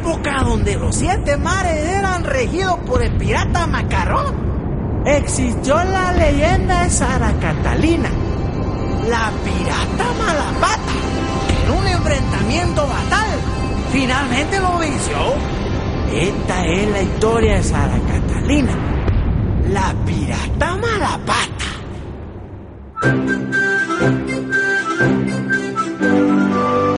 época donde los 7 mares eran regidos por el pirata Macarrón, existió la leyenda de Sara Catalina, la pirata Malapata, que en un enfrentamiento fatal finalmente lo venció. Esta es la historia de Sara Catalina, la pirata Malapata.